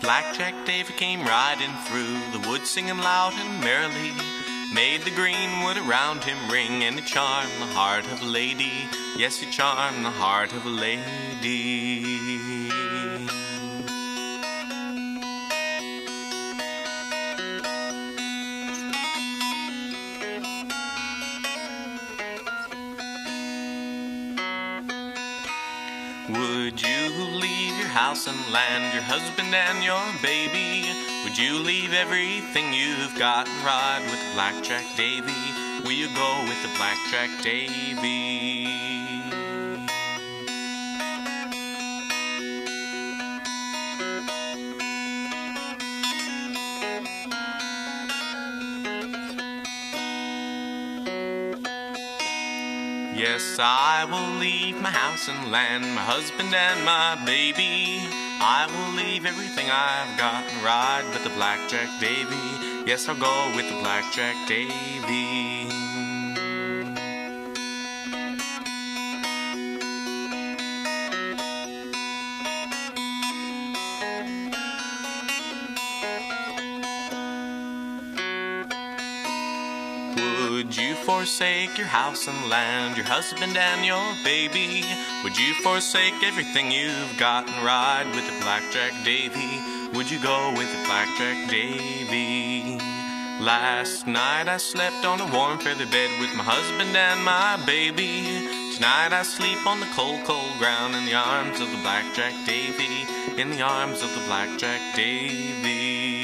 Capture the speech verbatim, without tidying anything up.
Blackjack Davy came riding through the wood, singing loud and merrily, made the greenwood around him ring, and he charmed the heart of a lady. Yes, he charmed the heart of a lady. Would you leave your house and land, your husband and your baby? Would you leave everything you've got and ride with the Blackjack Davy? Will you go with the Blackjack Davy? Yes, I will leave my house and land, my husband and my baby. I will leave everything I've got and ride with the Blackjack Davy. Yes, I'll go with the Blackjack Davy. Would you forsake your house and land, your husband and your baby? Would you forsake everything you've got and ride with the Blackjack Davy? Would you go with the Blackjack Davy? Last night I slept on a warm feather bed with my husband and my baby. Tonight I sleep on the cold, cold ground in the arms of the Blackjack Davy, in the arms of the Blackjack Davy.